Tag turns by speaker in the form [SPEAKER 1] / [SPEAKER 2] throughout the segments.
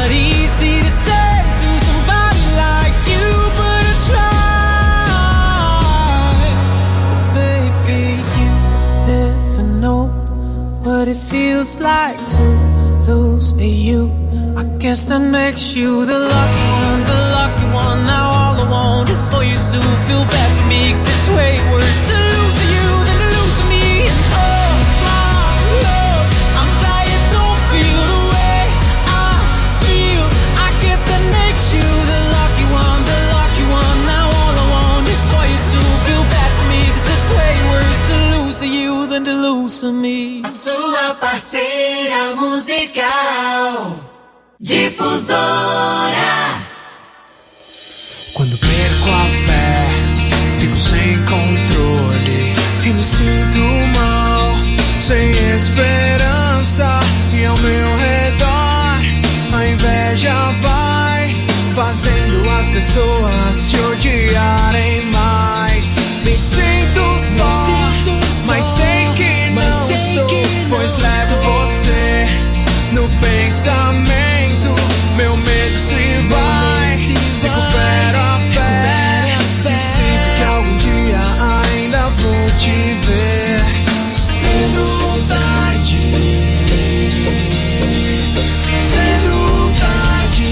[SPEAKER 1] not easy to say to somebody like you, but I try. But baby, you never know what it feels like to lose you. I guess that makes you the lucky one, the lucky one. Now all I want is for you to feel bad for me, 'cause it's way worse to lose you than to lose me. And oh my love, I'm dying, don't feel the way I feel. I guess that makes you the lucky one, the lucky one. Now all I want is for you to feel bad for me, 'cause it's way worse to lose you than to lose me.
[SPEAKER 2] A sua parceira musical Difusora.
[SPEAKER 1] Quando perco a fé, fico sem controle e me sinto mal, sem esperança. E ao meu redor a inveja vai fazendo as pessoas se odiarem mais. Me sinto só, mas sei que não estou, pois levo você no pensamento. Meu medo se vai, recupero a fé. E sinto que algum dia ainda vou te ver. Cedo ou tarde, cedo ou tarde,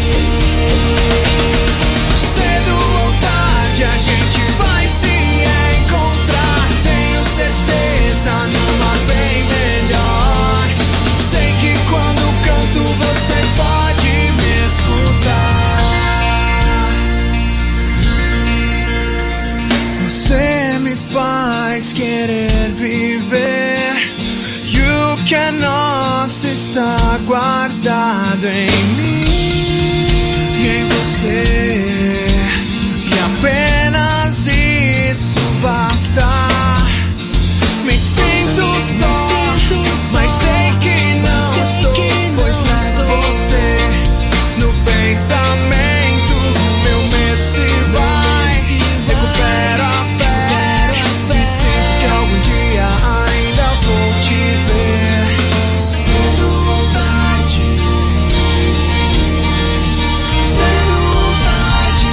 [SPEAKER 1] cedo ou tarde a gente vai se encontrar. Tenho certeza, numa bem melhor. Sei que quando canto você pode me escutar. Você me faz querer viver. E o que é nosso está guardado em mim e em você. E apenas isso basta. Me sinto só, mas sei que não estou, pois levo você no pensamento. Meu medo se vai, recupero a fé. E sinto que algum dia ainda vou te ver. Cedo ou tarde, cedo ou tarde,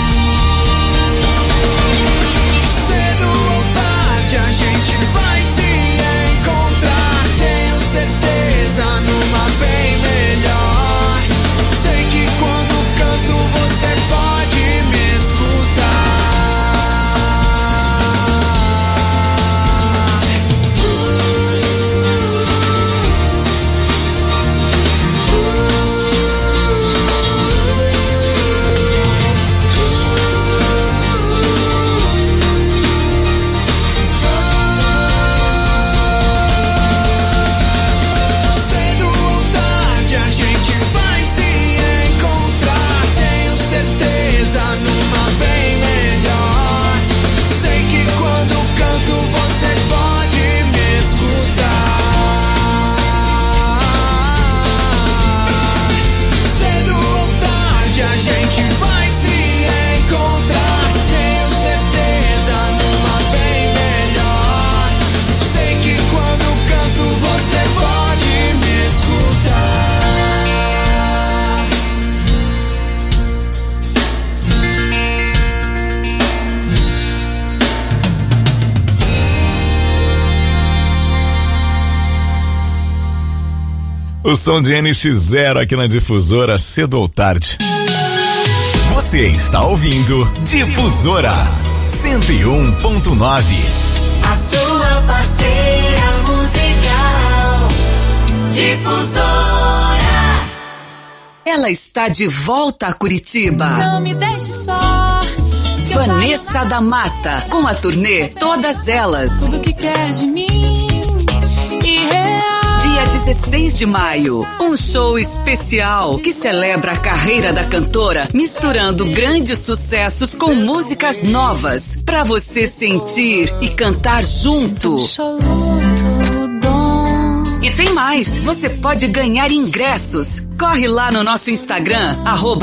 [SPEAKER 1] cedo ou tarde a gente vai se encontrar. Tenho certeza, numa bem melhor. Sei que quando canto você pode me escutar. Cedo ou tarde a gente vai se encontrar. Tenho certeza, numa bem melhor. Sei que quando canto você pode me escutar. Cedo ou tarde a gente vai se encontrar. Tenho certeza, numa bem melhor. Sei que quando canto você pode me escutar.
[SPEAKER 3] O som de NX0 aqui na Difusora, cedo ou tarde. Você está ouvindo Difusora 101.9.
[SPEAKER 2] A sua parceira musical Difusora.
[SPEAKER 4] Ela está de volta a Curitiba.
[SPEAKER 5] Não me deixe só.
[SPEAKER 4] Vanessa da Mata, com a turnê Todas Elas.
[SPEAKER 5] Tudo que quer de mim e real.
[SPEAKER 4] Dia 16 de maio, um show especial que celebra a carreira da cantora, misturando grandes sucessos com músicas novas, pra você sentir e cantar junto. E tem mais, você pode ganhar ingressos. Corre lá no nosso Instagram,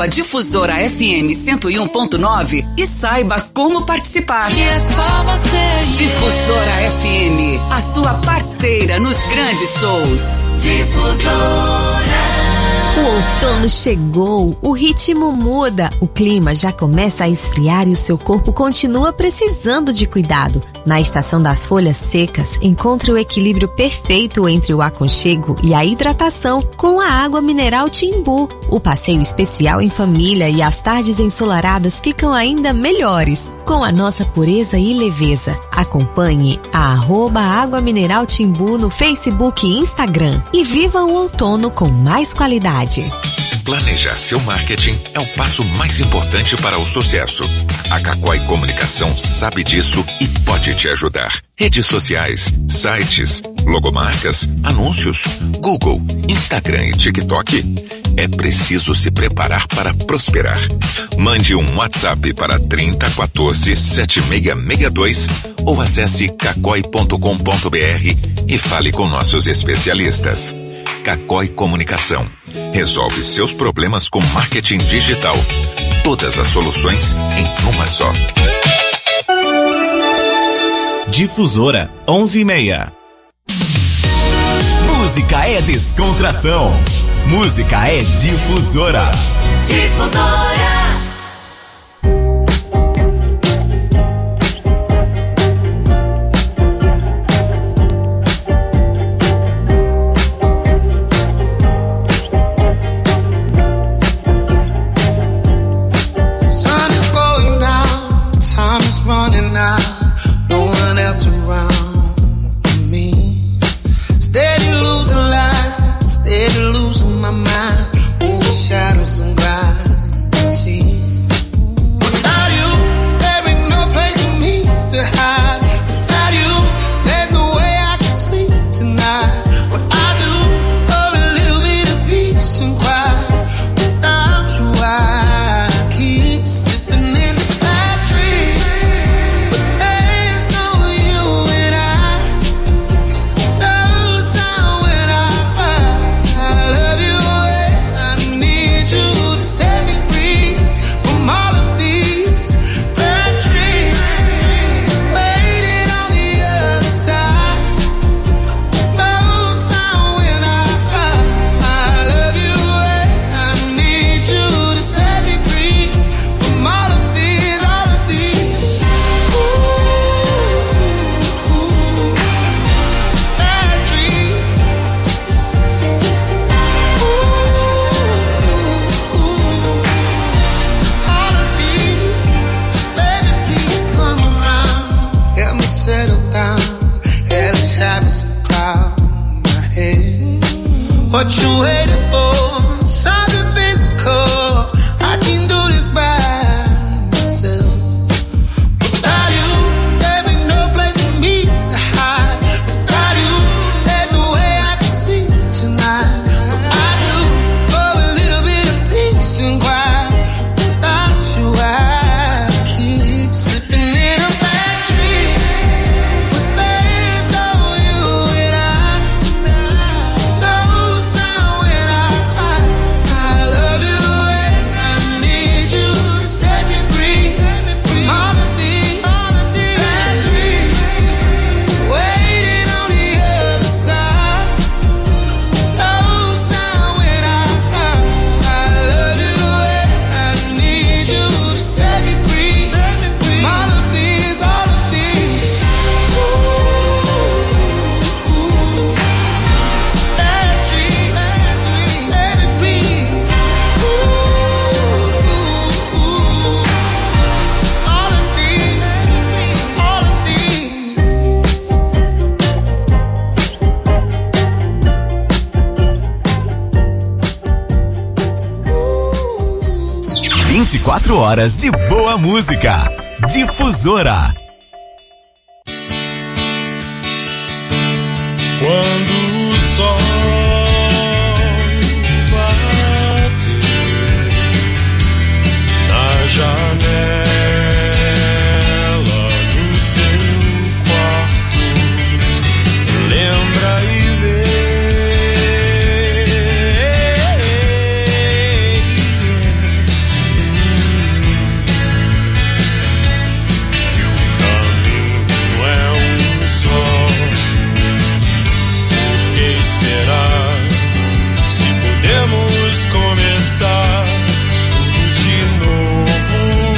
[SPEAKER 4] @DifusoraFM101.9 e saiba como participar.
[SPEAKER 5] E é só você.
[SPEAKER 4] Difusora FM, a sua parceira nos grandes shows.
[SPEAKER 2] Difusora.
[SPEAKER 4] O
[SPEAKER 6] outono chegou, o ritmo muda, o clima já começa a esfriar e o seu corpo continua precisando de cuidado. Na estação das folhas secas, encontre o equilíbrio perfeito entre o aconchego e a hidratação com a água mineral Timbu. O passeio especial em família e as tardes ensolaradas ficam ainda melhores, com a nossa pureza e leveza. Acompanhe a @Água Mineral Timbu no Facebook e Instagram e viva o outono com mais qualidade.
[SPEAKER 7] Planejar seu marketing é o passo mais importante para o sucesso. A Cacói Comunicação sabe disso e pode te ajudar. Redes sociais, sites, logomarcas, anúncios, Google, Instagram e TikTok. É preciso se preparar para prosperar. Mande um WhatsApp para 3014 7662 ou acesse cacoi.com.br e fale com nossos especialistas. Cacói Comunicação. Resolve seus problemas com marketing digital. Todas as soluções em uma só.
[SPEAKER 3] Difusora 11:30. Música é descontração. Música é difusora.
[SPEAKER 2] Difusora.
[SPEAKER 1] Shadows and gravity.
[SPEAKER 8] What you waiting for? Something physical. I can do this by myself. Without you, there ain't no place for me to hide. Without you, there's no way I can sleep tonight. But I do for a little bit of peace and quiet. Without you, I keep slipping in a bad dream. But there's no you and I. No sound when I cry. I love you and I need you to set me free from all of these bad dreams. Waiting on the other side. No sound when I cry. I love you and I need you to set me free from all of these bad dreams. Let it be. All of these.
[SPEAKER 3] Música 24 horas de boa música. Difusora.
[SPEAKER 9] Quando o sol bate na janela do teu quarto, lembra e vê que o caminho é um só. podemos começar tudo de novo.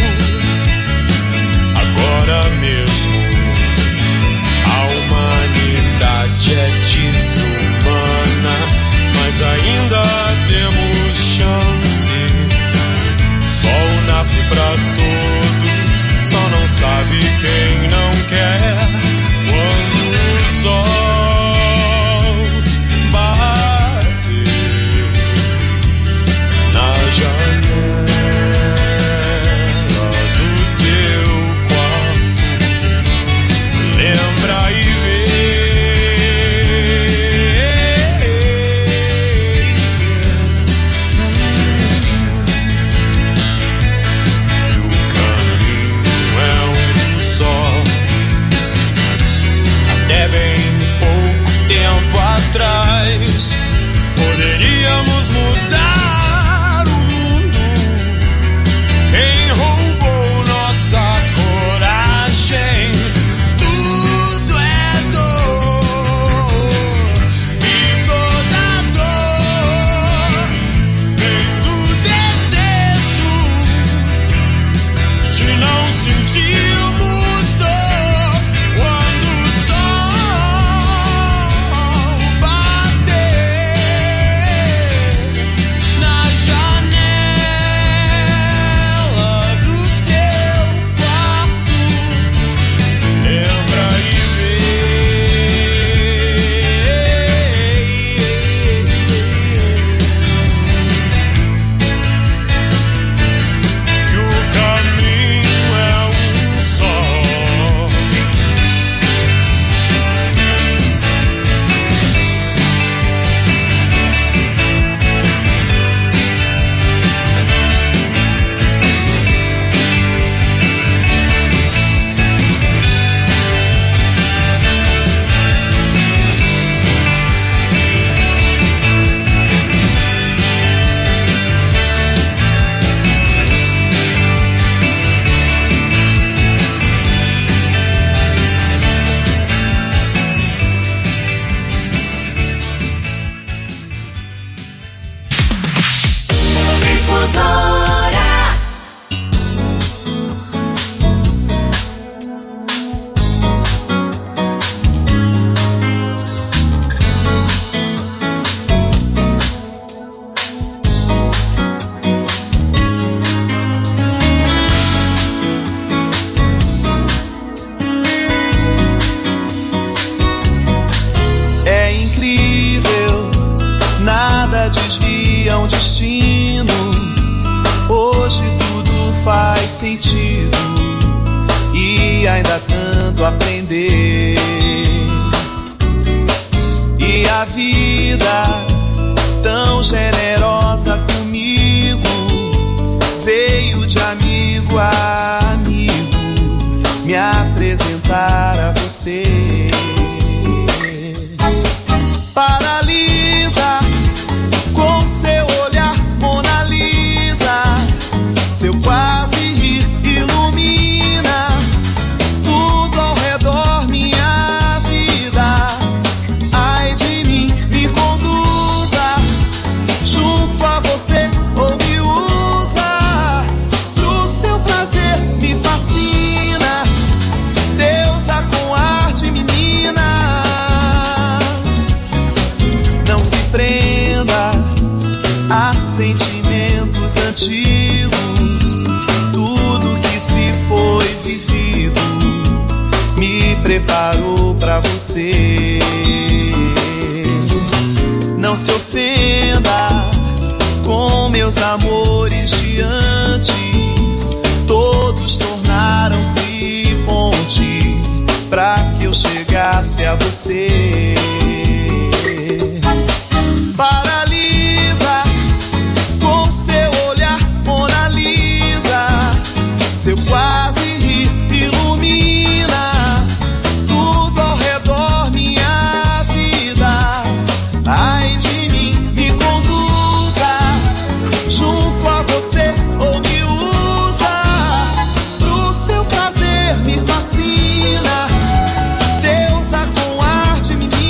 [SPEAKER 9] Agora mesmo. A humanidade é desumana, mas ainda temos chance. O sol nasce pra todos, só não sabe quem não quer. Quando o sol bate na janela do teu quarto, lembra e atrás, poderíamos mudar o mundo. Quem roubou nossa coragem? Tudo é dor, e toda dor vem do desejo de não sentirmos dor. Quando o sol aprender. E a vida tão generosa comigo veio de amigo a amigo me apresentar a você. Paralisa com seu olhar, Mona Lisa, seu quase rir ilumina tudo ao redor, minha vida. Ai de mim, me conduza junto a você ou me usa pro seu prazer, me fascina. Deusa com arte, menina, não se prenda a sentimentos antigos. Tudo que se foi vivido me preparou pra você. Não se ofenda com meus amores de antes, todos tornaram-se ponte pra que eu chegasse a você. Paralisa com seu olhar, Mona Lisa, seu quase rir ilumina tudo ao redor, minha vida. Ai de mim, me conduza junto a você ou me usa pro seu prazer, me fascina. Deusa com arte, menina,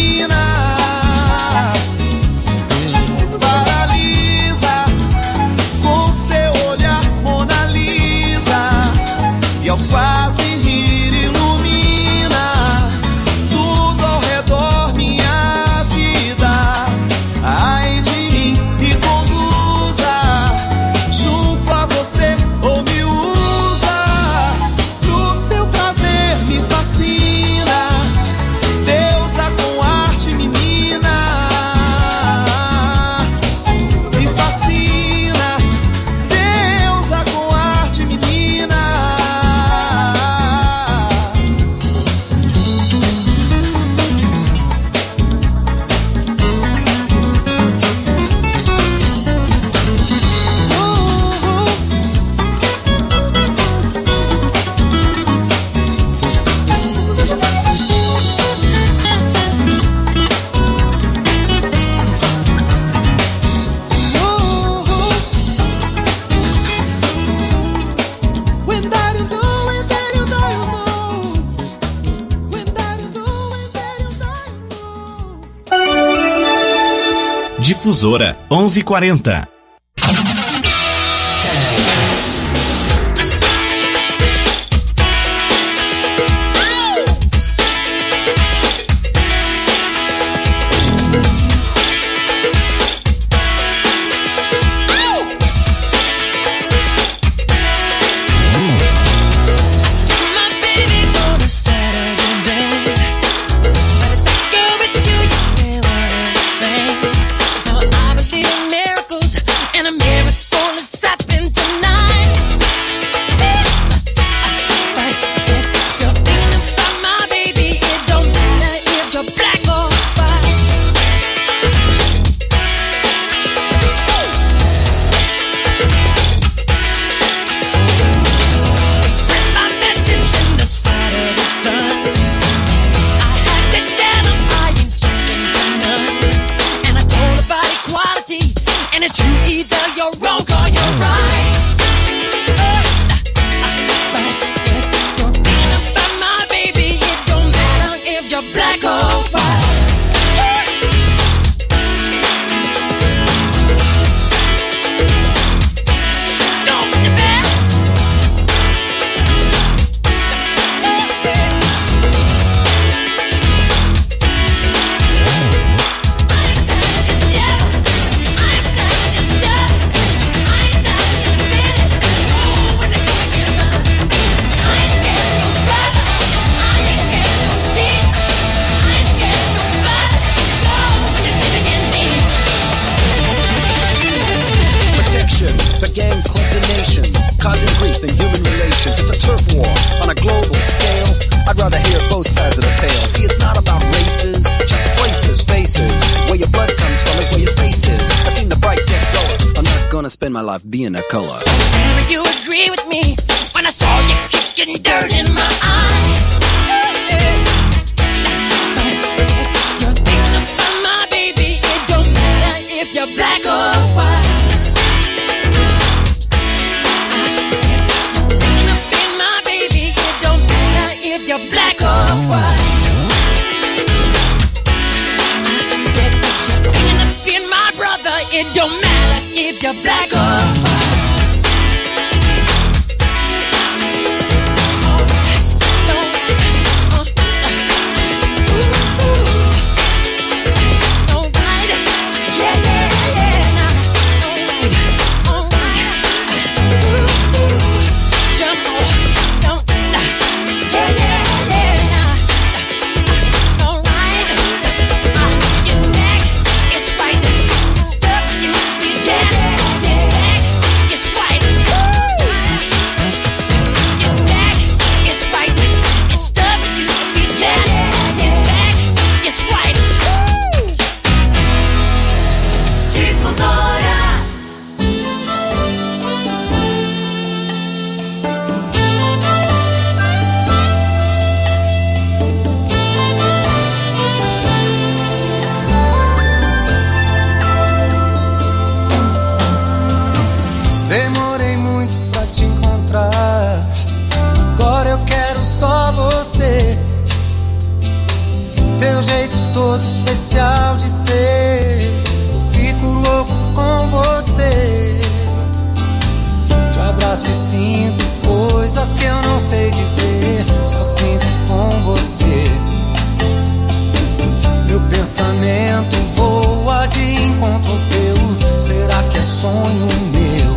[SPEAKER 3] Difusora 1140.
[SPEAKER 10] My life being a color.
[SPEAKER 5] Tell me you agree with me when I saw you kicking dirt in my eye. You're thinking about my baby. It don't matter if you're black or white. I said you're thinking about my baby. It don't matter if you're black or white. I said you're thinking about my brother. It don't matter if you're black or white.
[SPEAKER 1] Teu jeito todo especial de ser, eu fico louco com você. Te abraço e sinto coisas que eu não sei dizer, só sinto com você. Meu pensamento voa de encontro ao teu, será que é sonho meu?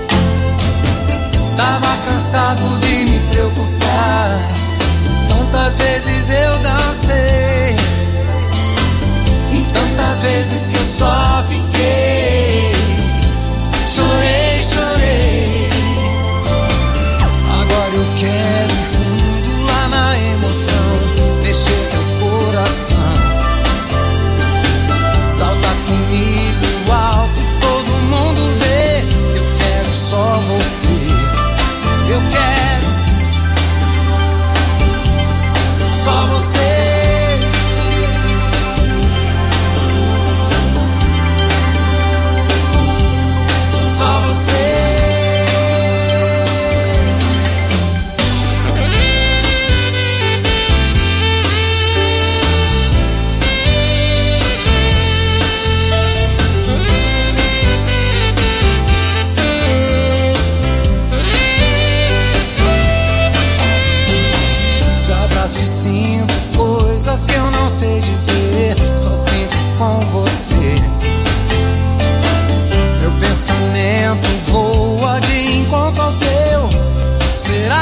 [SPEAKER 1] Tava cansado de me preocupar, tantas vezes eu dancei, e tantas vezes que eu só fiquei. Chorei, chorei. Agora eu quero ir fundo lá na emoção, mexer teu coração. Salta comigo alto, todo mundo vê. Eu quero só você. Eu quero só você.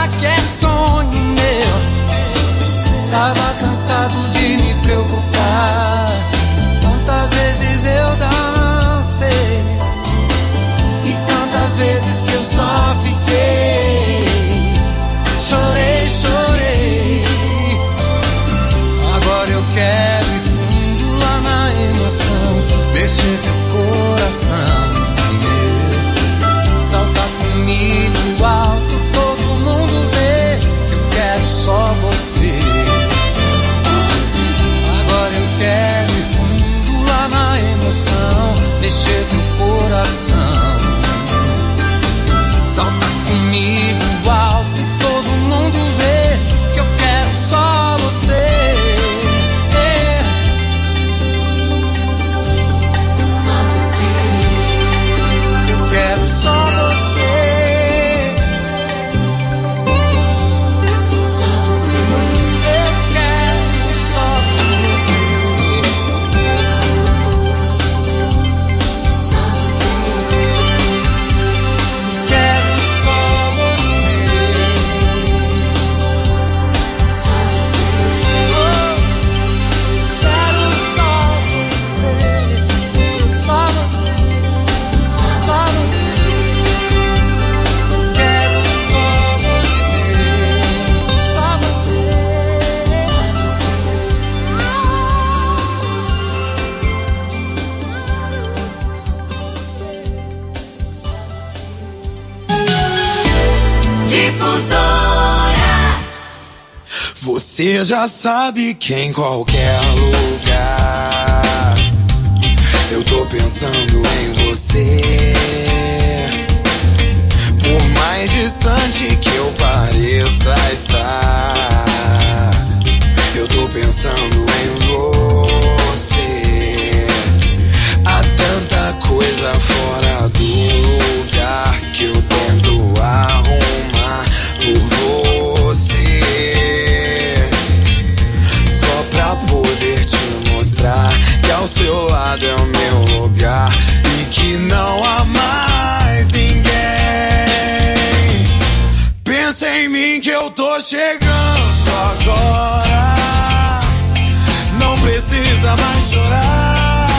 [SPEAKER 8] que é sonho meu. Tava cansado de me preocupar. Tantas vezes eu dancei e tantas vezes que eu só fiquei. Chorei, chorei. Agora eu quero ir fundo lá na emoção, mexer teu coração. Salta comigo alto, todo mundo vê que eu quero só você. Agora eu quero ir fundo lá na emoção, mexer teu coração. Salta comigo alto, todo mundo vê que eu quero só você. Eu quero só você. Eu quero só você. Quero só você. Quero só você. Só você. Só você. Quero só você. Só você.
[SPEAKER 2] Difusora.
[SPEAKER 8] Você já sabe que em qualquer lugar eu tô pensando em você. Por mais distante que eu pareça estar, eu tô pensando em você. Há tanta coisa fora do lugar que eu tento arrumar por você, só pra poder te mostrar que ao seu lado é o meu lugar e que não há mais ninguém. Pensa em mim que eu tô chegando agora, não precisa mais chorar.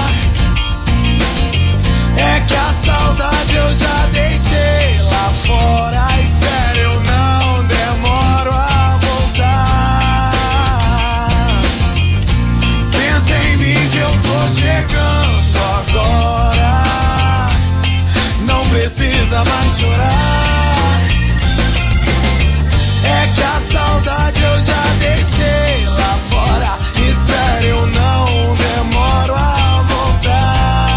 [SPEAKER 8] É que a saudade eu já deixei lá fora. Espera, eu não demoro a voltar. Pensa em mim que eu tô chegando agora, não precisa mais chorar. É que a saudade eu já deixei lá fora. Espera, eu não demoro a voltar.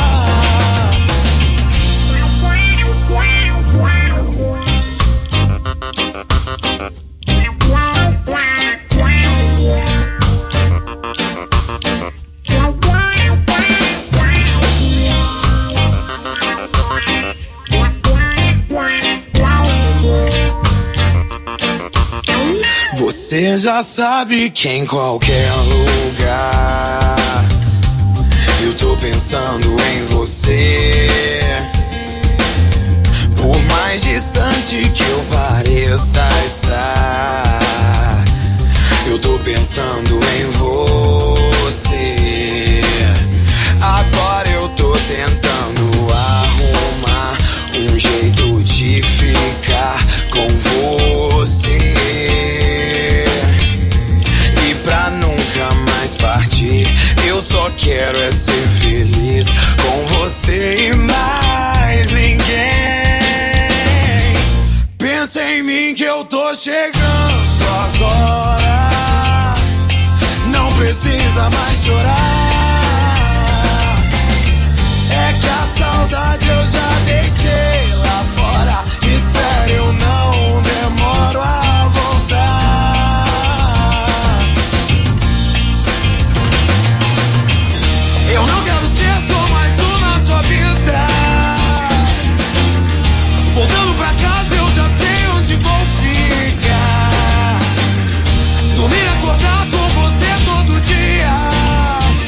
[SPEAKER 8] Você já sabe que em qualquer lugar eu tô pensando em você. Por mais distante que eu pareça estar, eu tô pensando em você. Agora eu tô tentando arrumar um jeito de ficar com você. E pra nunca mais partir, eu só quero é ser feliz com você e mais ninguém. Pensa em mim que eu tô chegando agora, não precisa mais chorar. É que a saudade eu já deixei lá fora. Espera, eu não demoro a voltar. Eu não quero ser só mais um na sua vida. Voltando pra casa eu já sei onde vou ficar. Dormir e acordar com você todo dia.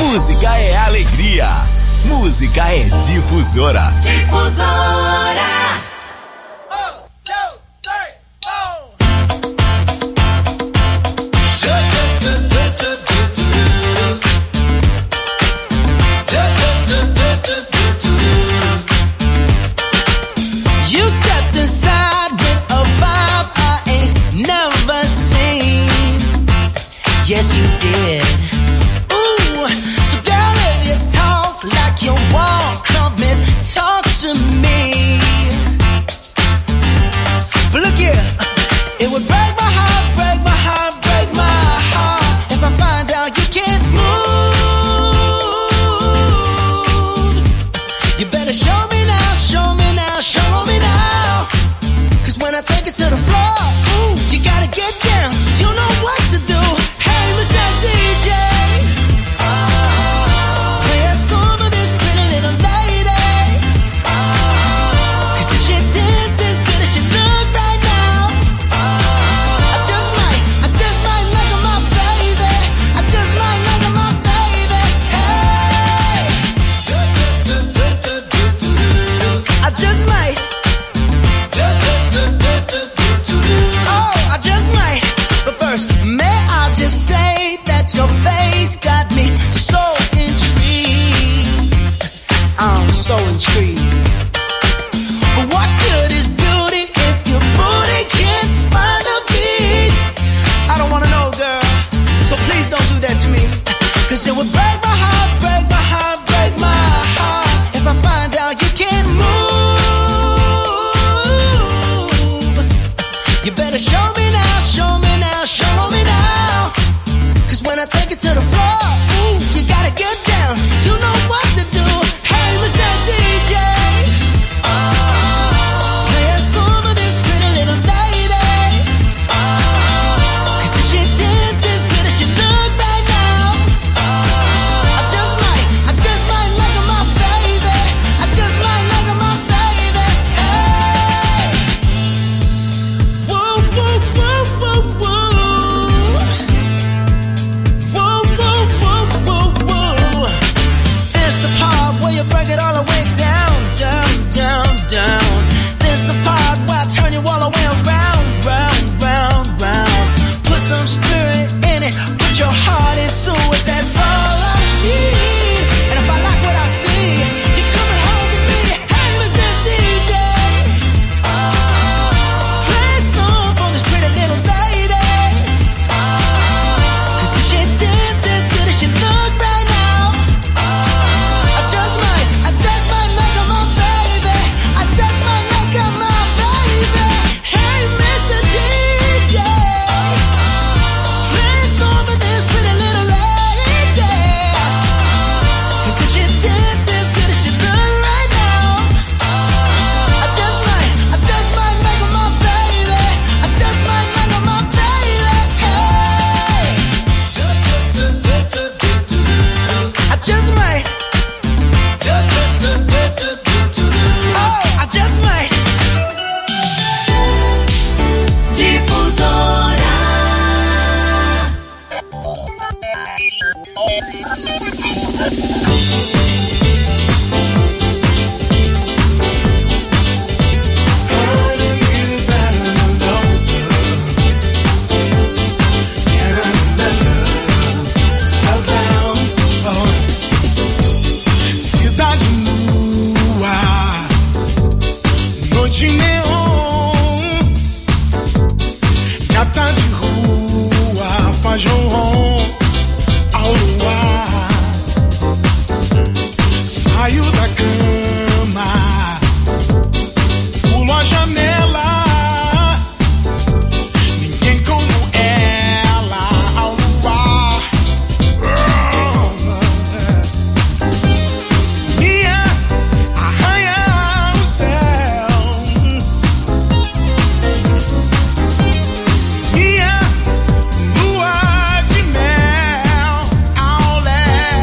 [SPEAKER 3] Música é alegria. Música é Difusora.
[SPEAKER 2] Difusora.
[SPEAKER 1] You stepped inside with a vibe I ain't never seen. Yes, you did. Ooh, so girl, if you talk like you walk, come and talk to me. But look here, it would break my heart, break my heart, break my heart if I find out you can't move. You better show me now, show me now, show me now. 'Cause when I take it to the floor, ooh, you gotta get down. You know what to do. Hey, Mr. DJ, play a song of this pretty little lady. 'Cause if she dances as good as she look right now, I just might make her my baby. I just might make her my baby. Hey, I just might. Oh, I just might. But first, may I just say that your face got me so intrigued. I'm so intrigued. But what good is beauty if your booty can't find a beat? I don't wanna know, girl. So please don't do that to me. 'Cause it would break my heart, break my heart, break my heart if I find out you can't move. You better show me now, show me now, show me now. 'Cause when I take it to the floor, ooh, you gotta get down. You know what to do. Hey, Mr. DJ, play a song of this pretty little lady. 'Cause if she dances as good as she look right now, I just might make her my baby. I just might make her my baby. Hey, whoa, whoa, whoa, whoa, whoa. Whoa, whoa, whoa, whoa, whoa. This the part where you break it all the way down, down, down, down. This the part where I turn you all the way around, round, round, round. Put some spirit in it, put your heart into it. That's all I need. And if I like what I see, you're coming home with me. Hey, Mr. DJ, play a song for this pretty little lady. 'Cause if she dances as good as she look right now, I just might make her my baby. I just might make her my baby. Hey, Mr. DJ, play a song for this pretty little lady. 'Cause if she dances as good as she look right now, I just might make her my baby. I just might make her my baby. Hey, I just might. Oh, I just might.
[SPEAKER 2] Difusora.
[SPEAKER 8] Cidade nua, noite neon, gata de rua, faz ronron ao luar. Saio da cama, pulo a janela. Ninguém como ela ao luar. Ia arranhar o céu. Ia lua de mel ao léu.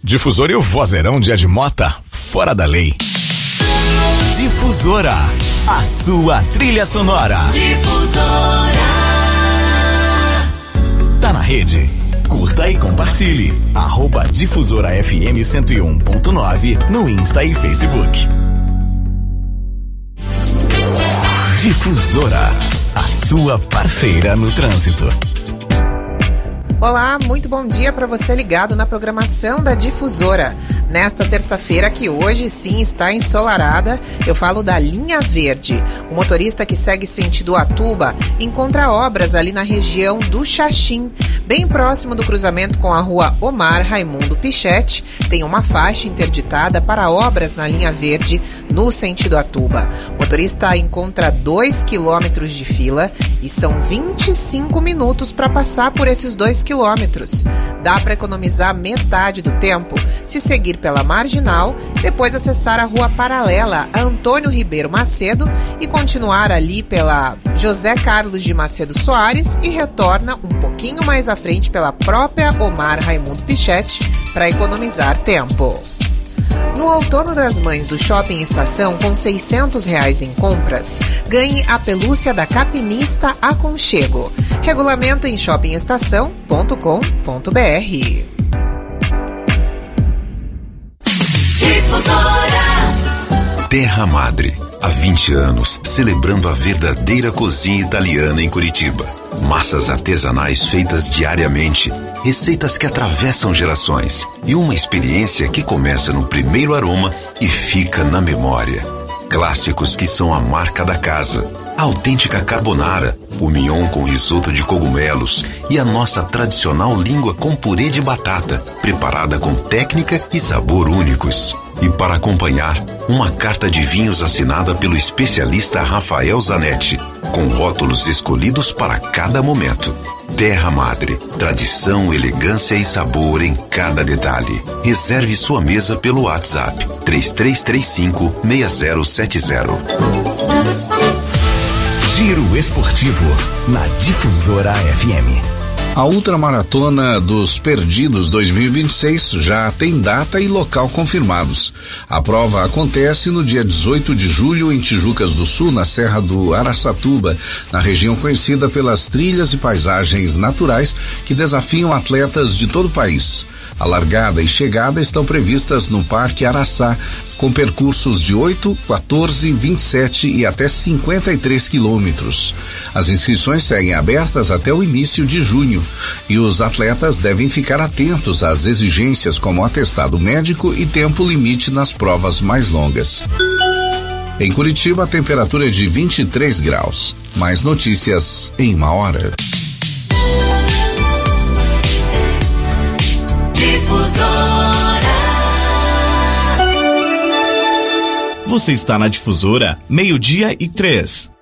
[SPEAKER 3] Difusora e o vozeirão de Edmota, fora da lei. Difusora, a sua trilha sonora.
[SPEAKER 2] Difusora.
[SPEAKER 3] Tá na rede? Curta e compartilhe. @Difusora FM 101.9 no Insta e Facebook. Difusora, a sua parceira no trânsito.
[SPEAKER 11] Olá, muito bom dia para você ligado na programação da Difusora. Nesta terça-feira, que hoje sim está ensolarada, eu falo da Linha Verde. O motorista que segue sentido Atuba encontra obras ali na região do Xaxim, bem próximo do cruzamento com a rua Omar Raimundo Pichetti. Tem uma faixa interditada para obras na Linha Verde no sentido Atuba. O motorista encontra 2 quilômetros de fila e são 25 minutos para passar por esses 2 quilômetros. Dá para economizar metade do tempo se seguir pela Marginal, depois acessar a rua paralela a Antônio Ribeiro Macedo e continuar ali pela José Carlos de Macedo Soares e retorna um pouquinho mais à frente pela própria Omar Raimundo Pichetti para economizar tempo. No Outono das Mães do Shopping Estação, com R$600 em compras, ganhe a pelúcia da Capinista Aconchego. Regulamento em shoppingestação.com.br.
[SPEAKER 12] Terra Madre, há 20 anos, celebrando a verdadeira cozinha italiana em Curitiba. Massas artesanais feitas diariamente, receitas que atravessam gerações e uma experiência que começa no primeiro aroma e fica na memória. Clássicos que são a marca da casa, a autêntica carbonara, o mignon com risoto de cogumelos e a nossa tradicional língua com purê de batata, preparada com técnica e sabor únicos. E para acompanhar, uma carta de vinhos assinada pelo especialista Rafael Zanetti, com rótulos escolhidos para cada momento. Terra Madre, tradição, elegância e sabor em cada detalhe. Reserve sua mesa pelo WhatsApp 3335-6070.
[SPEAKER 3] Giro Esportivo, na Difusora FM.
[SPEAKER 13] A Ultramaratona dos Perdidos 2026 já tem data e local confirmados. A prova acontece no dia 18 de julho em Tijucas do Sul, na Serra do Araçatuba, na região conhecida pelas trilhas e paisagens naturais que desafiam atletas de todo o país. A largada e chegada estão previstas no Parque Araçá, com percursos de 8, 14, 27 e até 53 quilômetros. As inscrições seguem abertas até o início de junho e os atletas devem ficar atentos às exigências como atestado médico e tempo limite nas provas mais longas. Em Curitiba, a temperatura é de 23 graus. Mais notícias em 1 hora.
[SPEAKER 3] Você está na Difusora, 12:03.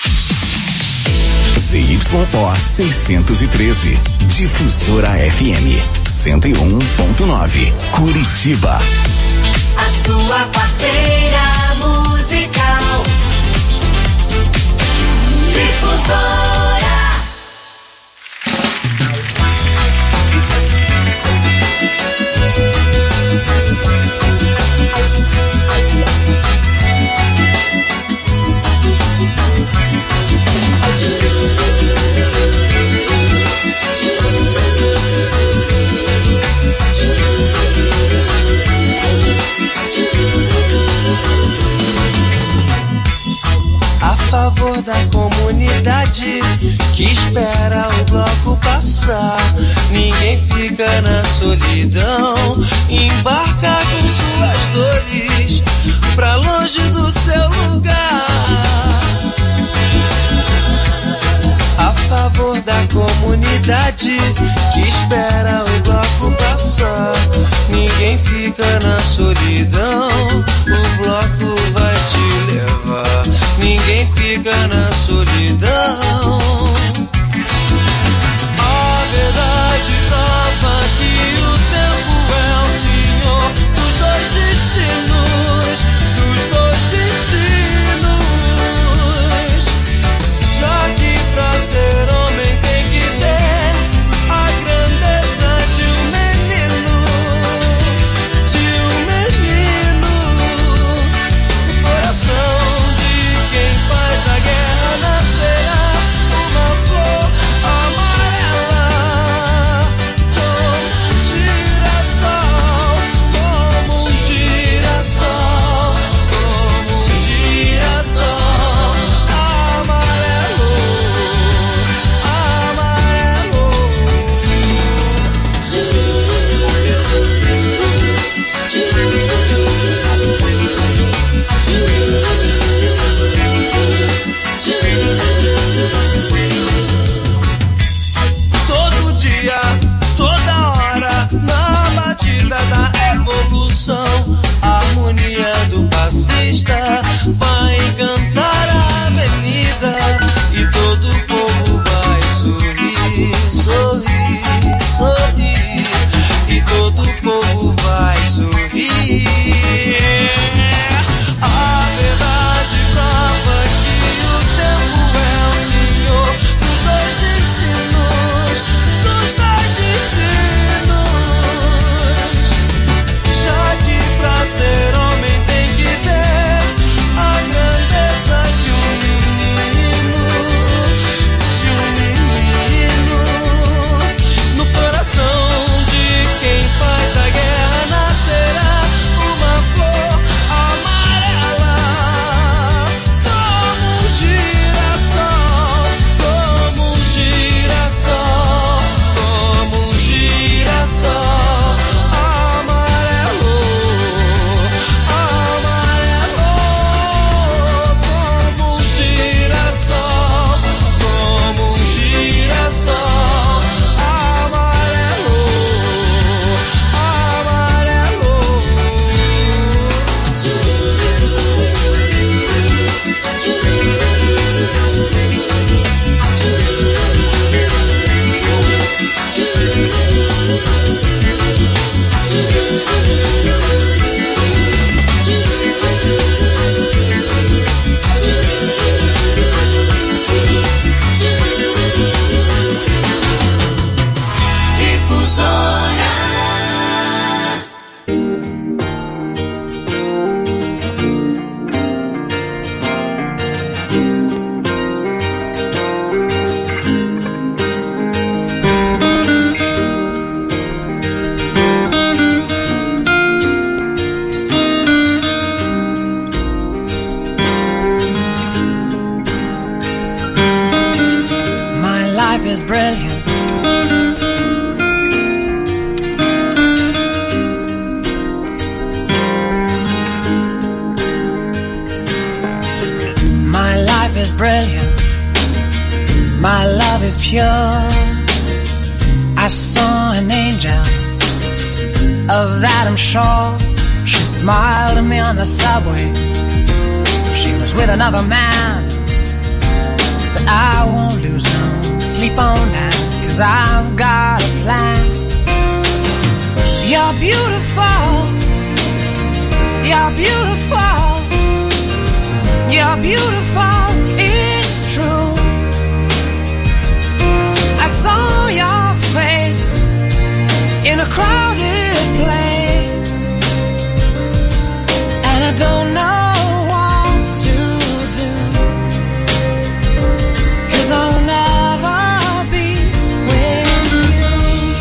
[SPEAKER 3] ZYO 613, Difusora FM 101.9, Curitiba.
[SPEAKER 2] A sua parceira musical. Difusora.
[SPEAKER 1] A favor da comunidade que espera o bloco passar. Ninguém fica na solidão, embarca com suas dores pra longe do seu lugar. A favor da comunidade que espera o bloco passar. Ninguém fica na solidão, o bloco vai te levar. Ninguém fica na solidão. A verdade prova que o tempo é o senhor dos dois destinos. is brilliant, my love is pure. I saw an angel, of that I'm sure. She smiled at me on the subway. She was with another man, but I won't lose no sleep on that, 'cause I've got a plan. You're beautiful, you're beautiful, you're beautiful, it's true. I saw your face in a crowded place, and I don't know what to do, 'cause I'll never be with you.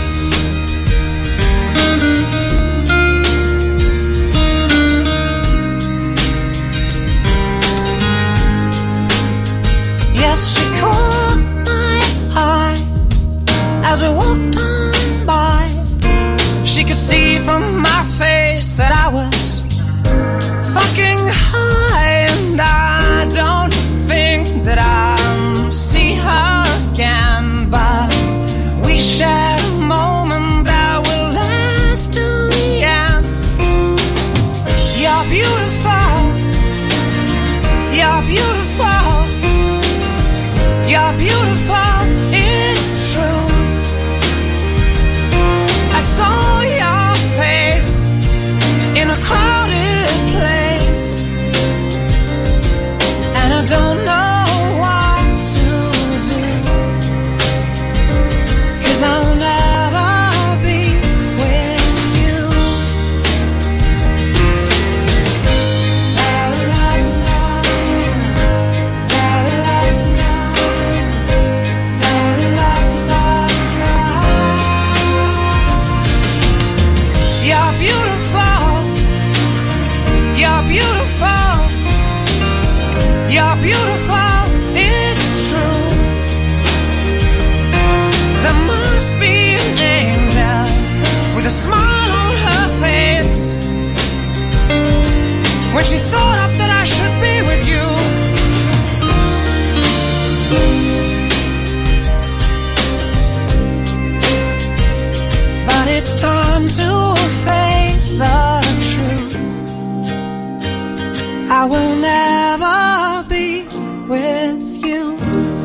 [SPEAKER 1] Yes, she caught my eye as we walked on by. She could see from my face that I was fucking high, and I don't think that I'll see her again, but we shared a moment that will last till the end. You're beautiful, you're beautiful, you're beautiful, it's true. I saw your face in a crowded place, and I don't know what to do, 'cause I'll never be with you. You're beautiful, you're beautiful, you're beautiful, it's true. There must be an angel with a smile on her face when she thought up that I should be with you. But it's time to face the truth. I will never be with you.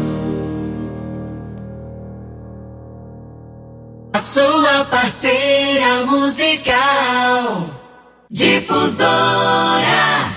[SPEAKER 2] A sua parceira musical, Difusora.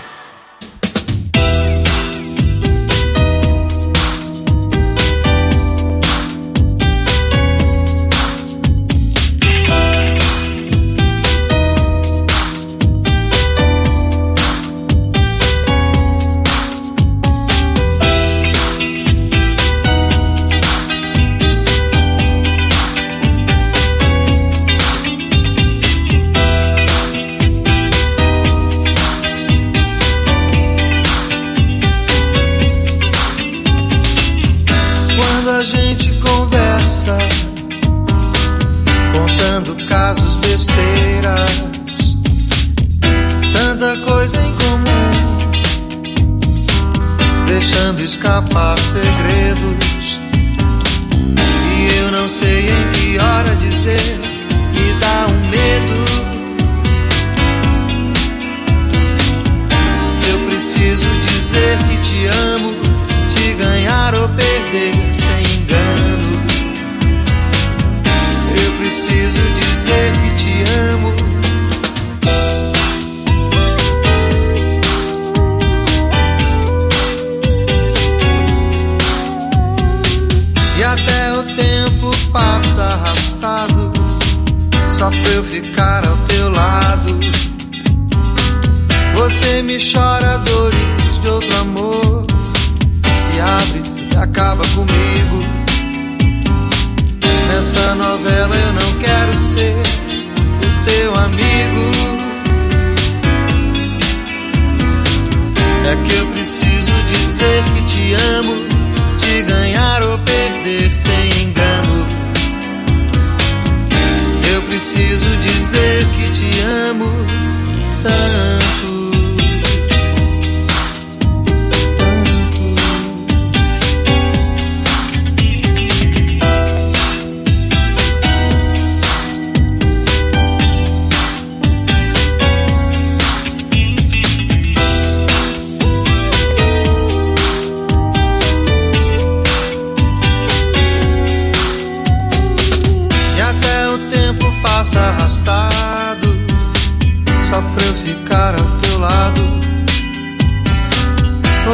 [SPEAKER 8] Quando a gente conversa, contando casos, besteiras, tanta coisa em comum, deixando escapar segredos, e eu não sei em que hora dizer, me dá um medo. Eu preciso dizer que te amo, te ganhar ou perder sem engano. Eu preciso dizer que te amo. E até o tempo passa arrastado, só pra eu ficar ao teu lado. Você me chora dores de outro amor, se abre e acaba comigo. Nessa novela eu não quero ser o teu amigo. É que eu preciso dizer que te amo, te ganhar ou perder sem engano. Eu preciso dizer que te amo tanto.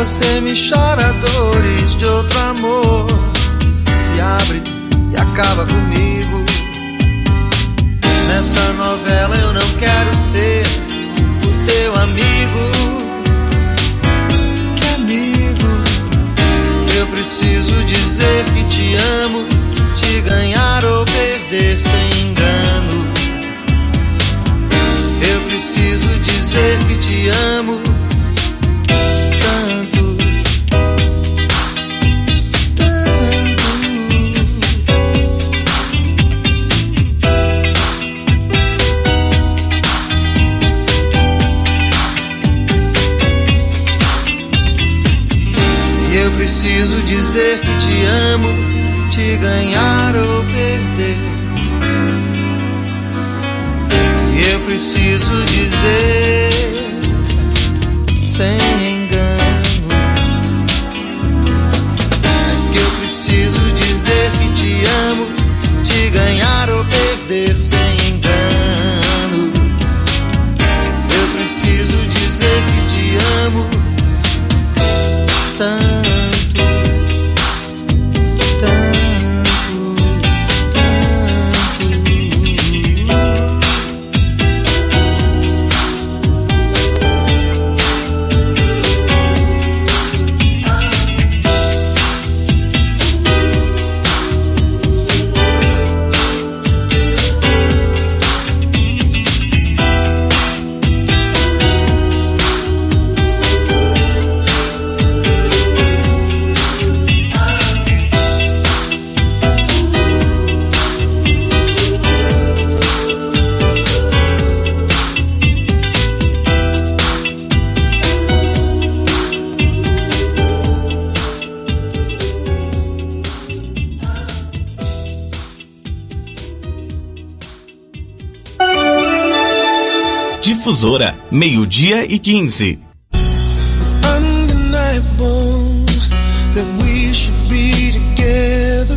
[SPEAKER 9] você me chora dores de outro amor. Se abre e acaba comigo. Nessa novela eu não quero ser o teu amigo. Que amigo? Eu preciso dizer que te amo, te ganhar ou perder sem engano. Eu preciso dizer que te amo tanto. Eu preciso dizer que te amo, te ganhar ou perder. Eu preciso dizer sem engano. É que eu preciso dizer que te amo, te ganhar ou perder sem engano. Eu preciso dizer que te amo tanto.
[SPEAKER 3] Difusora, 12:15.
[SPEAKER 1] Undeniable that we should be together.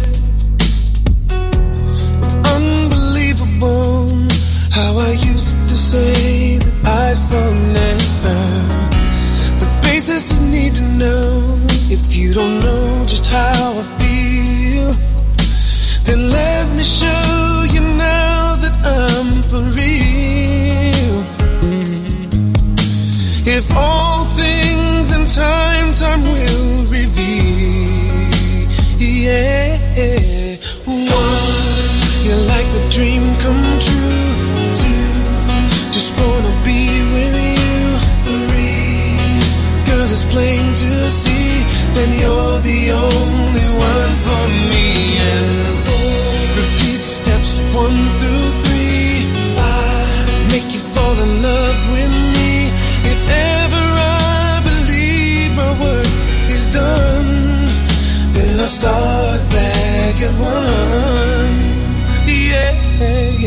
[SPEAKER 1] It's unbelievable how I used to say that I'd fall never. The basics you need to know. If you don't know just how I feel, then let me show you now that I'm for real. If all things in time will reveal. Yeah. One, you're like a dream come true. Two, just wanna be with you. Three, girl, it's plain to see that you're the only one for me. And four, repeat steps 1 through 3. 5, make you fall in love with me. If ever I believe my work is done, then I'll start back at 1. Yeah.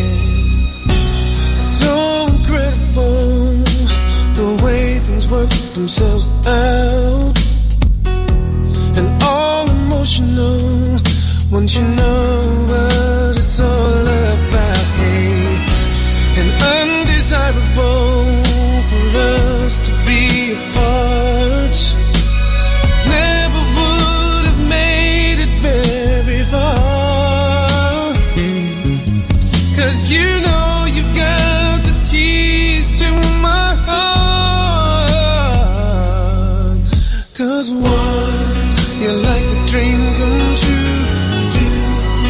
[SPEAKER 1] So incredible the way things work themselves out, and all emotional once you know what it's all about. Hey, and undesirable for us to be apart. Never would have made it very far. 'Cause you know you got the keys to my heart. 'Cause one, you're like a dream come true. Two,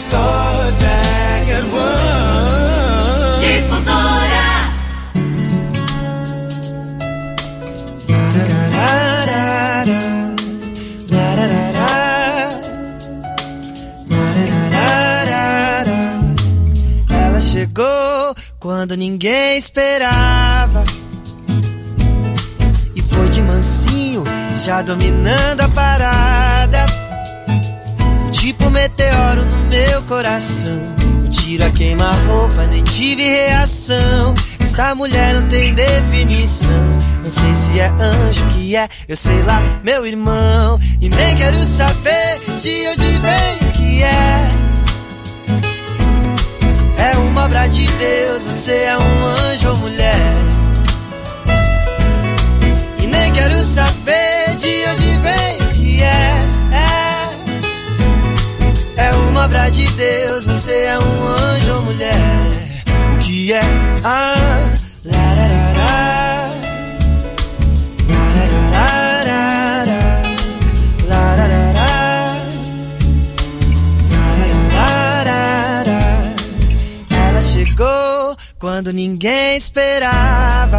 [SPEAKER 1] start back at one.
[SPEAKER 2] Difusora.
[SPEAKER 1] Ela chegou quando ninguém esperava e foi de mansinho, já dominando a parada. Foi tipo meteoro no meu coração, um tiro a queima-roupa, nem tive reação. Essa mulher não tem definição, não sei se é anjo que é, eu sei lá, meu irmão. E nem quero saber de onde vem o que é. É uma obra de Deus, você é um anjo ou mulher. E nem quero saber de onde vem o que é. É uma obra de Deus, você é um anjo ou mulher. O que é? Ela chegou quando ninguém esperava,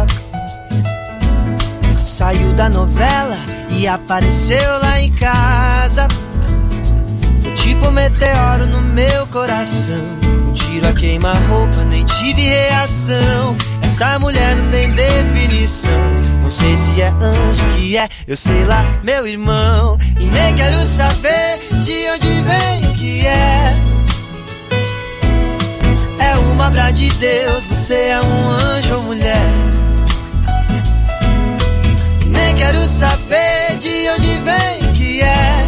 [SPEAKER 1] saiu da novela e apareceu lá em casa. Foi tipo meteoro no meu coração, um tiro a queima-roupa, nem tive reação. Essa mulher não tem definição, não sei se é anjo que é, eu sei lá, meu irmão. E nem quero saber de onde vem o que é. É uma obra de Deus, você é um anjo ou mulher. E nem quero saber de onde vem o que é.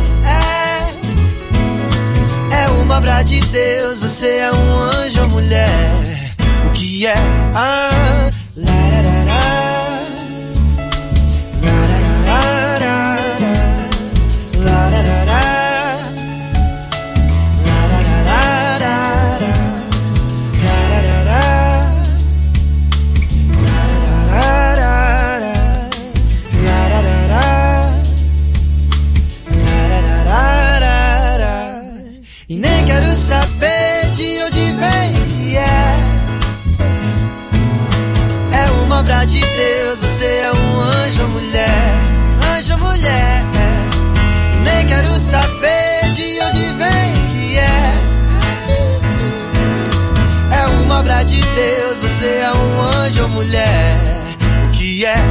[SPEAKER 1] É uma obra de Deus, você é um anjo ou mulher. O que é? E nem quero saber de onde vem o que é. É uma obra de Deus, você é um anjo ou mulher. Anjo ou mulher. E nem quero saber de onde vem o que é. É uma obra de Deus, você é um anjo ou mulher. O que é?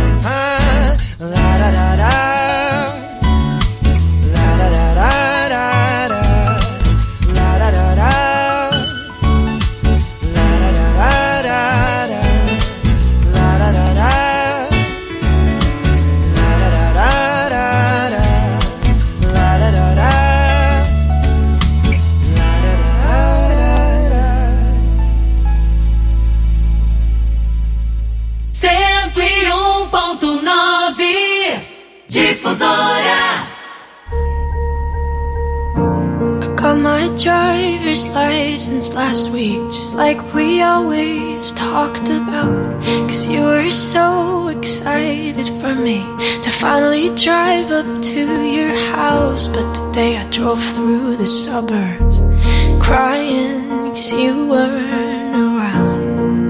[SPEAKER 14] Driver's license last week, just like we always talked about. Cause you were so excited for me to finally drive up to your house. But today I drove through the suburbs crying cause you weren't around.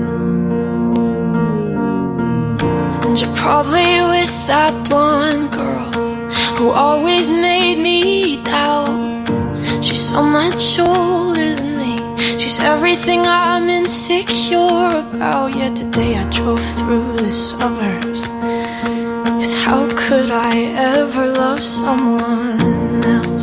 [SPEAKER 14] And you're probably with that blonde girl who always made me doubt. She's so much older than me, she's everything I'm insecure about. Yet today I drove through the suburbs, cause how could I ever love someone else?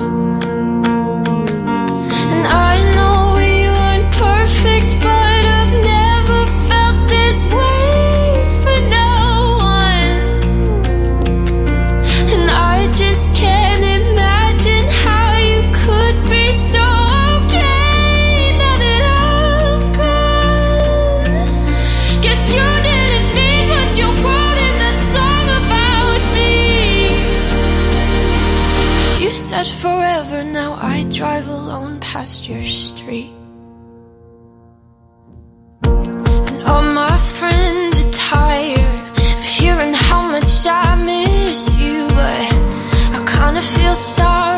[SPEAKER 14] And I know we weren't perfect, but I've never felt this way for no one. And I just can't imagine how you could be so okay now that I'm gone. Guess you didn't mean what you wrote in that song about me. 'Cause you said forever, now I drive alone past your street. And all my friends are tired of hearing how much I miss you, but I kinda feel sorry